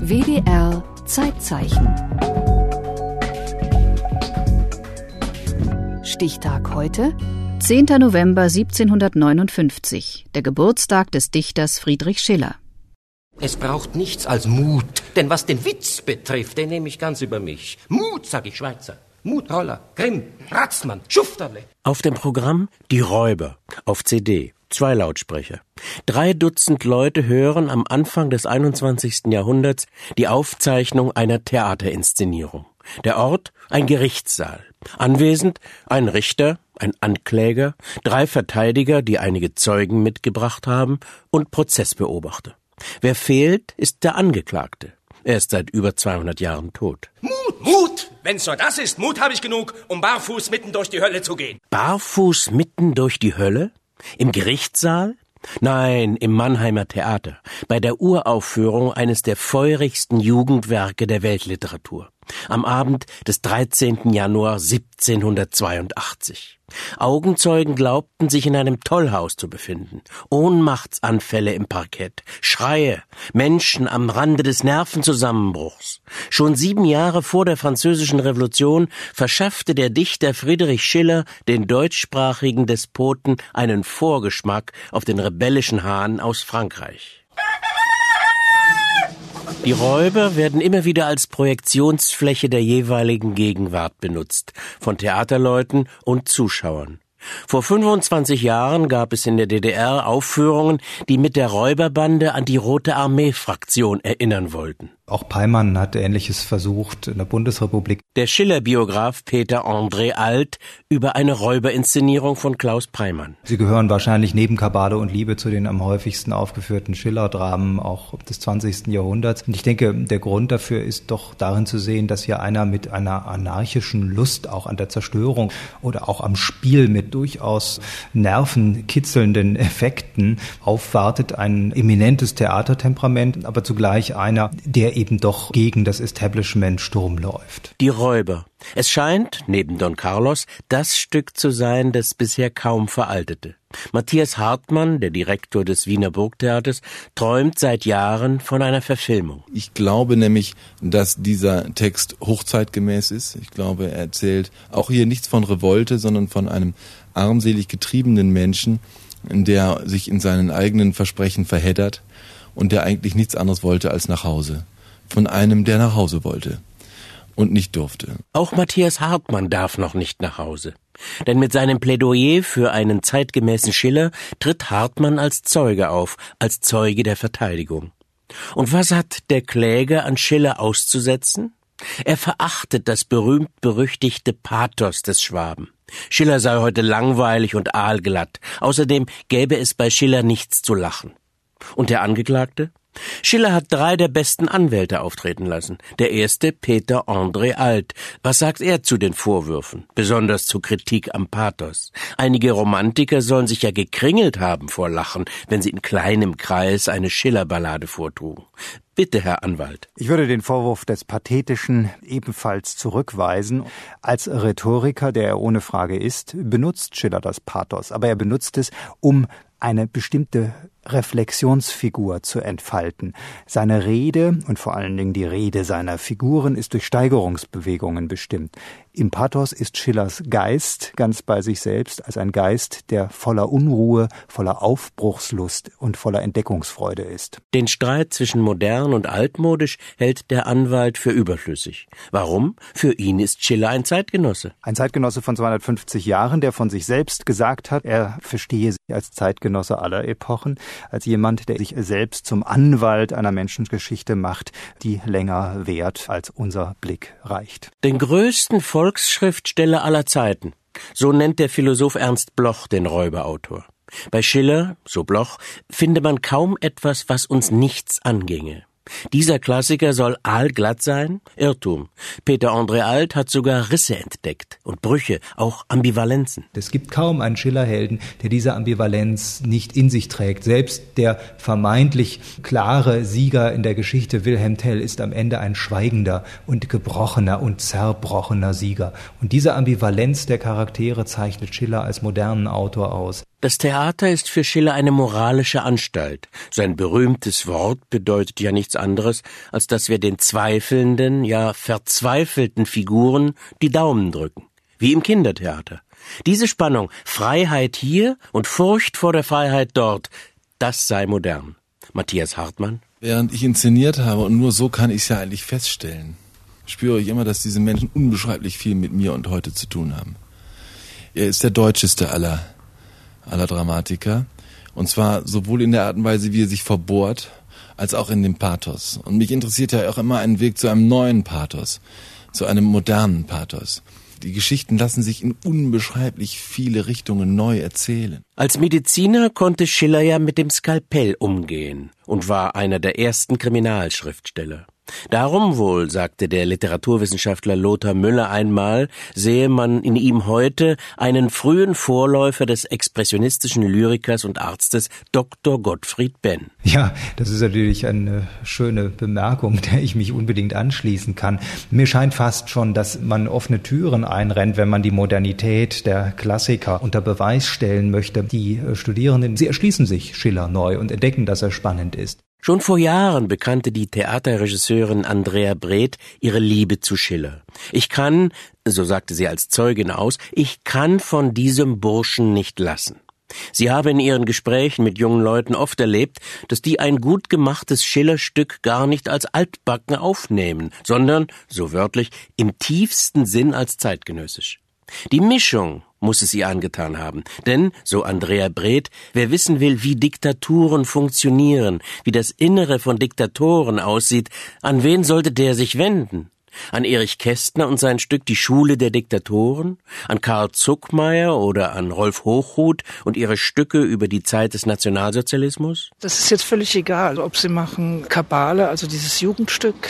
WDR Zeitzeichen. Stichtag heute: 10. November 1759, der Geburtstag des Dichters Friedrich Schiller. Es braucht nichts als Mut, denn was den Witz betrifft, den nehme ich ganz über mich. Mut, sag ich Schweizer. Mut, Roller, Grimm, Ratzmann, Schufterle. Auf dem Programm Die Räuber, auf CD, 2 Lautsprecher. 3 Dutzend Leute hören am Anfang des 21. Jahrhunderts die Aufzeichnung einer Theaterinszenierung. Der Ort, ein Gerichtssaal. Anwesend ein Richter, ein Ankläger, 3 Verteidiger, die einige Zeugen mitgebracht haben, und Prozessbeobachter. Wer fehlt, ist der Angeklagte. Er ist seit über 200 Jahren tot. Mut! Wenn's nur das ist, Mut habe ich genug, um barfuß mitten durch die Hölle zu gehen. Barfuß mitten durch die Hölle? Im Gerichtssaal? Nein, im Mannheimer Theater, bei der Uraufführung eines der feurigsten Jugendwerke der Weltliteratur. Am Abend des 13. Januar 1782. Augenzeugen glaubten, sich in einem Tollhaus zu befinden. Ohnmachtsanfälle im Parkett, Schreie, Menschen am Rande des Nervenzusammenbruchs. Schon 7 Jahre vor der Französischen Revolution verschaffte der Dichter Friedrich Schiller den deutschsprachigen Despoten einen Vorgeschmack auf den rebellischen Hahn aus Frankreich. Die Räuber werden immer wieder als Projektionsfläche der jeweiligen Gegenwart benutzt, von Theaterleuten und Zuschauern. Vor 25 Jahren gab es in der DDR Aufführungen, die mit der Räuberbande an die Rote Armee-Fraktion erinnern wollten. Auch Peymann hat Ähnliches versucht in der Bundesrepublik. Der Schiller-Biograf Peter André Alt über eine Räuberinszenierung von Klaus Peymann. Sie gehören wahrscheinlich neben Kabale und Liebe zu den am häufigsten aufgeführten Schiller-Dramen auch des 20. Jahrhunderts. Und ich denke, der Grund dafür ist doch darin zu sehen, dass hier einer mit einer anarchischen Lust auch an der Zerstörung oder auch am Spiel mit durchaus nervenkitzelnden Effekten aufwartet. Ein eminentes Theatertemperament, aber zugleich einer, der eben doch gegen das Establishment Sturm läuft. Die Räuber. Es scheint, neben Don Carlos, das Stück zu sein, das bisher kaum veraltete. Matthias Hartmann, der Direktor des Wiener Burgtheaters, träumt seit Jahren von einer Verfilmung. Ich glaube nämlich, dass dieser Text hochzeitgemäß ist. Ich glaube, er erzählt auch hier nichts von Revolte, sondern von einem armselig getriebenen Menschen, der sich in seinen eigenen Versprechen verheddert und der eigentlich nichts anderes wollte als nach Hause. Von einem, der nach Hause wollte und nicht durfte. Auch Matthias Hartmann darf noch nicht nach Hause. Denn mit seinem Plädoyer für einen zeitgemäßen Schiller tritt Hartmann als Zeuge auf, als Zeuge der Verteidigung. Und was hat der Kläger an Schiller auszusetzen? Er verachtet das berühmt-berüchtigte Pathos des Schwaben. Schiller sei heute langweilig und aalglatt. Außerdem gäbe es bei Schiller nichts zu lachen. Und der Angeklagte? Schiller hat 3 der besten Anwälte auftreten lassen. Der erste, Peter André Alt. Was sagt er zu den Vorwürfen? Besonders zur Kritik am Pathos. Einige Romantiker sollen sich ja gekringelt haben vor Lachen, wenn sie in kleinem Kreis eine Schiller-Ballade vortrugen. Bitte, Herr Anwalt. Ich würde den Vorwurf des Pathetischen ebenfalls zurückweisen. Als Rhetoriker, der er ohne Frage ist, benutzt Schiller das Pathos. Aber er benutzt es, um eine bestimmte Reflexionsfigur zu entfalten. Seine Rede und vor allen Dingen die Rede seiner Figuren ist durch Steigerungsbewegungen bestimmt. Im Pathos ist Schillers Geist ganz bei sich selbst als ein Geist, der voller Unruhe, voller Aufbruchslust und voller Entdeckungsfreude ist. Den Streit zwischen modern und altmodisch hält der Anwalt für überflüssig. Warum? Für ihn ist Schiller ein Zeitgenosse. Ein Zeitgenosse von 250 Jahren, der von sich selbst gesagt hat, er verstehe sich als Zeitgenosse aller Epochen, als jemand, der sich selbst zum Anwalt einer Menschengeschichte macht, die länger währt, als unser Blick reicht. Den größten Volksschriftsteller aller Zeiten, so nennt der Philosoph Ernst Bloch den Räuberautor. Bei Schiller, so Bloch, finde man kaum etwas, was uns nichts anginge. Dieser Klassiker soll aalglatt sein? Irrtum. Peter André Alt hat sogar Risse entdeckt und Brüche, auch Ambivalenzen. Es gibt kaum einen Schillerhelden, der diese Ambivalenz nicht in sich trägt. Selbst der vermeintlich klare Sieger in der Geschichte Wilhelm Tell ist am Ende ein schweigender und gebrochener und zerbrochener Sieger. Und diese Ambivalenz der Charaktere zeichnet Schiller als modernen Autor aus. Das Theater ist für Schiller eine moralische Anstalt. Sein berühmtes Wort bedeutet ja nichts anderes, als dass wir den zweifelnden, ja verzweifelten Figuren die Daumen drücken. Wie im Kindertheater. Diese Spannung, Freiheit hier und Furcht vor der Freiheit dort, das sei modern. Matthias Hartmann? Während ich inszeniert habe, und nur so kann ich es ja eigentlich feststellen, spüre ich immer, dass diese Menschen unbeschreiblich viel mit mir und heute zu tun haben. Er ist der deutscheste aller Dramatiker. Und zwar sowohl in der Art und Weise, wie er sich verbohrt, als auch in dem Pathos. Und mich interessiert ja auch immer ein Weg zu einem neuen Pathos, zu einem modernen Pathos. Die Geschichten lassen sich in unbeschreiblich viele Richtungen neu erzählen. Als Mediziner konnte Schiller ja mit dem Skalpell umgehen und war einer der ersten Kriminalschriftsteller. Darum wohl, sagte der Literaturwissenschaftler Lothar Müller einmal, sehe man in ihm heute einen frühen Vorläufer des expressionistischen Lyrikers und Arztes Dr. Gottfried Benn. Ja, das ist natürlich eine schöne Bemerkung, der ich mich unbedingt anschließen kann. Mir scheint fast schon, dass man offene Türen einrennt, wenn man die Modernität der Klassiker unter Beweis stellen möchte. Die Studierenden, sie erschließen sich Schiller neu und entdecken, dass er spannend ist. Schon vor Jahren bekannte die Theaterregisseurin Andrea Breth ihre Liebe zu Schiller. Ich kann, so sagte sie als Zeugin aus, ich kann von diesem Burschen nicht lassen. Sie habe in ihren Gesprächen mit jungen Leuten oft erlebt, dass die ein gut gemachtes Schillerstück gar nicht als altbacken aufnehmen, sondern, so wörtlich, im tiefsten Sinn als zeitgenössisch. Die Mischung muss es ihr angetan haben, denn, so Andrea Breth, wer wissen will, wie Diktaturen funktionieren, wie das Innere von Diktatoren aussieht, an wen sollte der sich wenden? An Erich Kästner und sein Stück Die Schule der Diktatoren? An Karl Zuckmayer oder an Rolf Hochhuth und ihre Stücke über die Zeit des Nationalsozialismus? Das ist jetzt völlig egal, ob sie machen Kabale, also dieses Jugendstück,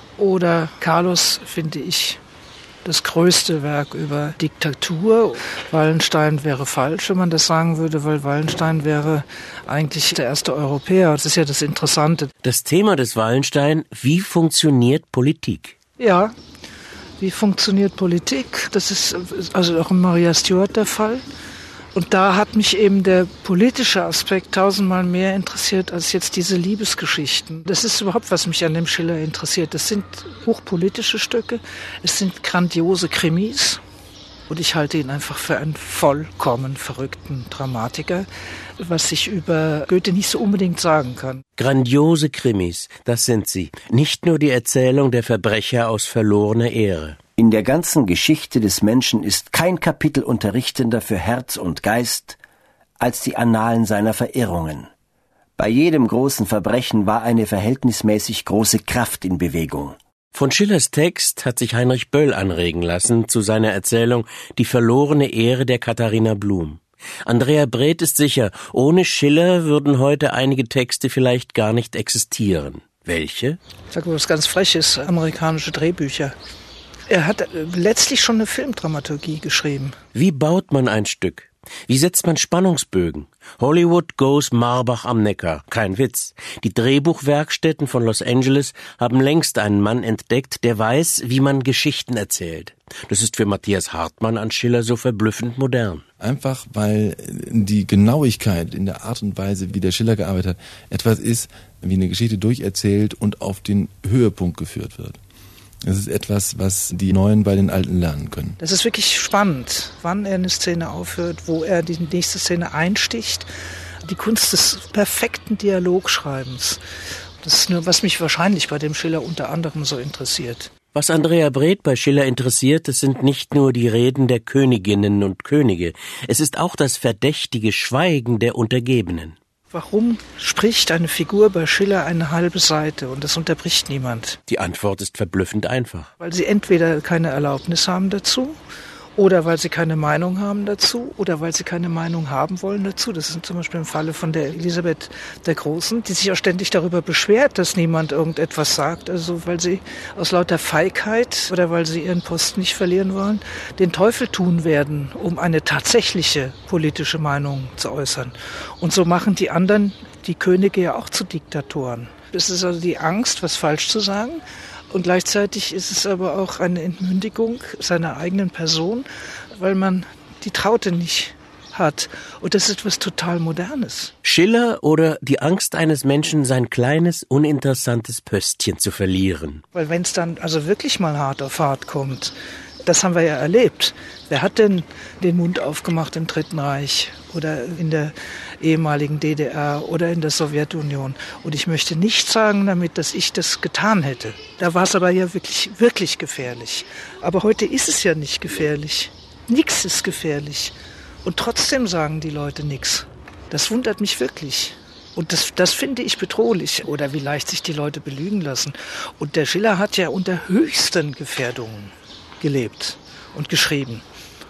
oder Carlos, finde ich, das größte Werk über Diktatur. Wallenstein wäre falsch, wenn man das sagen würde, weil Wallenstein wäre eigentlich der erste Europäer. Das ist ja das Interessante. Das Thema des Wallenstein, wie funktioniert Politik? Ja, wie funktioniert Politik? Das ist also auch in Maria Stuart der Fall. Und da hat mich eben der politische Aspekt tausendmal mehr interessiert als jetzt diese Liebesgeschichten. Das ist überhaupt, was mich an dem Schiller interessiert. Das sind hochpolitische Stücke, es sind grandiose Krimis. Und ich halte ihn einfach für einen vollkommen verrückten Dramatiker, was ich über Goethe nicht so unbedingt sagen kann. Grandiose Krimis, das sind sie. Nicht nur die Erzählung der Verbrecher aus verlorener Ehre. In der ganzen Geschichte des Menschen ist kein Kapitel unterrichtender für Herz und Geist als die Annalen seiner Verirrungen. Bei jedem großen Verbrechen war eine verhältnismäßig große Kraft in Bewegung. Von Schillers Text hat sich Heinrich Böll anregen lassen zu seiner Erzählung Die verlorene Ehre der Katharina Blum. Andrea Breth ist sicher, ohne Schiller würden heute einige Texte vielleicht gar nicht existieren. Welche? Ich sage mal was ganz Freches, amerikanische Drehbücher. Er hat letztlich schon eine Filmdramaturgie geschrieben. Wie baut man ein Stück? Wie setzt man Spannungsbögen? Hollywood goes Marbach am Neckar. Kein Witz. Die Drehbuchwerkstätten von Los Angeles haben längst einen Mann entdeckt, der weiß, wie man Geschichten erzählt. Das ist für Matthias Hartmann an Schiller so verblüffend modern. Einfach, weil die Genauigkeit in der Art und Weise, wie der Schiller gearbeitet hat, etwas ist, wie eine Geschichte durcherzählt und auf den Höhepunkt geführt wird. Das ist etwas, was die Neuen bei den Alten lernen können. Das ist wirklich spannend, wann er eine Szene aufhört, wo er die nächste Szene einsticht. Die Kunst des perfekten Dialogschreibens. Das ist nur, was mich wahrscheinlich bei dem Schiller unter anderem so interessiert. Was Andrea Breth bei Schiller interessiert, es sind nicht nur die Reden der Königinnen und Könige. Es ist auch das verdächtige Schweigen der Untergebenen. Warum spricht eine Figur bei Schiller eine halbe Seite und das unterbricht niemand? Die Antwort ist verblüffend einfach. Weil sie entweder keine Erlaubnis haben dazu, oder weil sie keine Meinung haben dazu, oder weil sie keine Meinung haben wollen dazu. Das ist zum Beispiel im Falle von der Elisabeth der Großen, die sich auch ständig darüber beschwert, dass niemand irgendetwas sagt. Also weil sie aus lauter Feigheit oder weil sie ihren Posten nicht verlieren wollen, den Teufel tun werden, um eine tatsächliche politische Meinung zu äußern. Und so machen die anderen, die Könige, ja auch zu Diktatoren. Es ist also die Angst, was falsch zu sagen. Und gleichzeitig ist es aber auch eine Entmündigung seiner eigenen Person, weil man die Traute nicht hat. Und das ist etwas total Modernes. Schiller oder die Angst eines Menschen, sein kleines, uninteressantes Pöstchen zu verlieren. Weil wenn es dann also wirklich mal hart auf hart kommt, das haben wir ja erlebt. Wer hat denn den Mund aufgemacht im Dritten Reich oder in der ehemaligen DDR oder in der Sowjetunion? Und ich möchte nicht sagen damit, dass ich das getan hätte. Da war es aber ja wirklich, wirklich gefährlich. Aber heute ist es ja nicht gefährlich. Nichts ist gefährlich. Und trotzdem sagen die Leute nichts. Das wundert mich wirklich. Und das finde ich bedrohlich. Oder wie leicht sich die Leute belügen lassen. Und der Schiller hat ja unter höchsten Gefährdungen gelebt und geschrieben.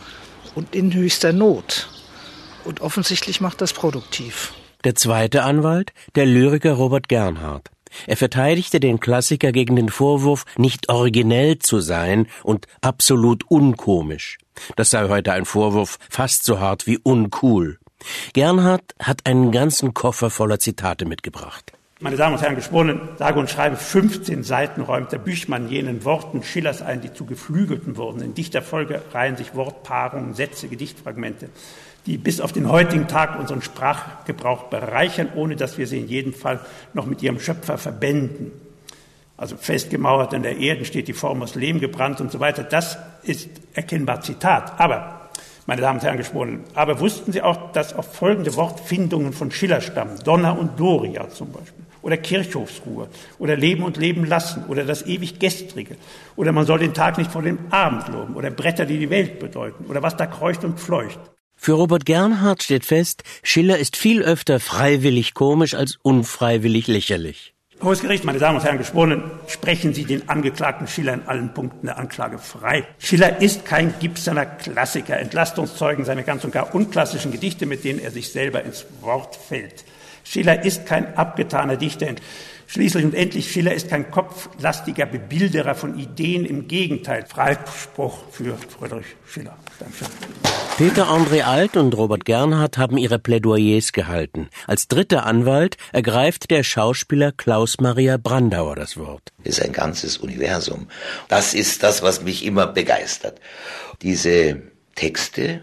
Und in höchster Not. Und offensichtlich macht das produktiv. Der zweite Anwalt, der Lyriker Robert Gernhardt. Er verteidigte den Klassiker gegen den Vorwurf, nicht originell zu sein und absolut unkomisch. Das sei heute ein Vorwurf fast so hart wie uncool. Gernhardt hat einen ganzen Koffer voller Zitate mitgebracht. Meine Damen und Herren Geschworenen, sage und schreibe 15 Seiten räumt der Büchmann jenen Worten Schillers ein, die zu Geflügelten wurden. In Dichterfolge reihen sich Wortpaarungen, Sätze, Gedichtfragmente, die bis auf den heutigen Tag unseren Sprachgebrauch bereichern, ohne dass wir sie in jedem Fall noch mit ihrem Schöpfer verbänden. Also festgemauert an der Erde steht die Form aus Lehm gebrannt und so weiter. Das ist erkennbar Zitat. Aber, meine Damen und Herren Geschworenen, aber wussten Sie auch, dass auf folgende Wortfindungen von Schiller stammen? Donner und Doria zum Beispiel. Oder Kirchhofsruhe. Oder Leben und Leben lassen. Oder das ewig Gestrige. Oder man soll den Tag nicht vor dem Abend loben. Oder Bretter, die die Welt bedeuten. Oder was da kreucht und fleucht. Für Robert Gernhardt steht fest, Schiller ist viel öfter freiwillig komisch als unfreiwillig lächerlich. Hohes Gericht, meine Damen und Herren Geschworenen, sprechen Sie den Angeklagten Schiller in allen Punkten der Anklage frei. Schiller ist kein Gibsoner Klassiker. Entlastungszeugen seine ganz und gar unklassischen Gedichte, mit denen er sich selber ins Wort fällt. Schiller ist kein abgetaner Dichter. Schließlich und endlich, Schiller ist kein kopflastiger Bebilderer von Ideen. Im Gegenteil, Freispruch für Friedrich Schiller. Dankeschön. Peter André Alt und Robert Gernhardt haben ihre Plädoyers gehalten. Als dritter Anwalt ergreift der Schauspieler Klaus Maria Brandauer das Wort. Es ist ein ganzes Universum. Das ist das, was mich immer begeistert. Diese Texte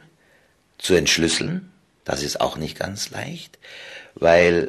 zu entschlüsseln, das ist auch nicht ganz leicht, weil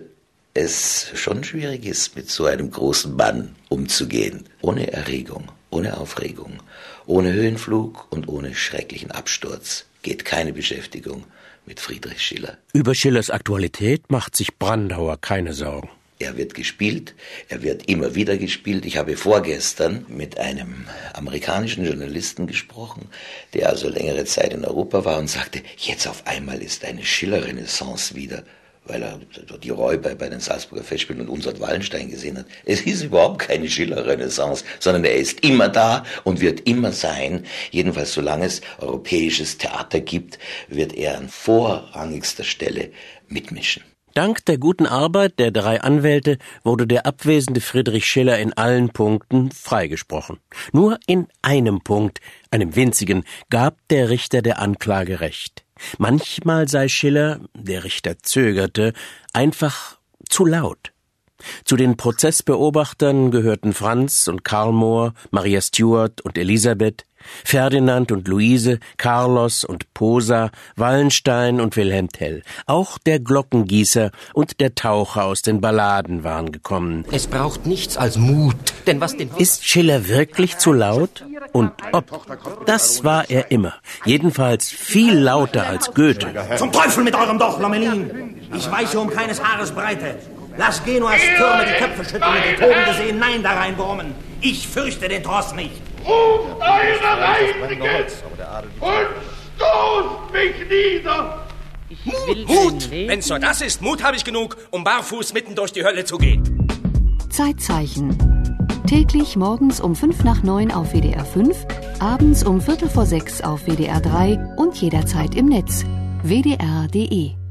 es schon schwierig ist, mit so einem großen Mann umzugehen. Ohne Erregung, ohne Aufregung, ohne Höhenflug und ohne schrecklichen Absturz geht keine Beschäftigung mit Friedrich Schiller. Über Schillers Aktualität macht sich Brandauer keine Sorgen. Er wird gespielt, er wird immer wieder gespielt. Ich habe vorgestern mit einem amerikanischen Journalisten gesprochen, der also längere Zeit in Europa war und sagte, jetzt auf einmal ist eine Schiller-Renaissance wieder, weil er die Räuber bei den Salzburger Festspielen und Unsert Wallenstein gesehen hat. Es ist überhaupt keine Schiller-Renaissance, sondern er ist immer da und wird immer sein. Jedenfalls solange es europäisches Theater gibt, wird er an vorrangigster Stelle mitmischen. Dank der guten Arbeit der drei Anwälte wurde der abwesende Friedrich Schiller in allen Punkten freigesprochen. Nur in einem Punkt, einem winzigen, gab der Richter der Anklage recht. Manchmal sei Schiller, der Richter zögerte, einfach zu laut. Zu den Prozessbeobachtern gehörten Franz und Karl Mohr, Maria Stuart und Elisabeth, Ferdinand und Luise, Carlos und Posa, Wallenstein und Wilhelm Tell. Auch der Glockengießer und der Taucher aus den Balladen waren gekommen. Es braucht nichts als Mut, denn was den... Ist Schiller wirklich zu laut? Und ob? Das war er immer. Jedenfalls viel lauter als Goethe. Zum Teufel mit eurem Dorf, Lomelin! Ich weiche um keines Haares Breite. Lass Genuas Türme die Köpfe schütteln und die tobende See Nein da reinwurmen. Ich fürchte den Tross nicht. Ruft eure Reinigen und stoßt mich nieder! Mut! Wenn's nur das ist, Mut habe ich genug, um barfuß mitten durch die Hölle zu gehen. Zeitzeichen. Täglich morgens um 5:05 auf WDR 5, abends um 5:45 auf WDR 3 und jederzeit im Netz. WDR.de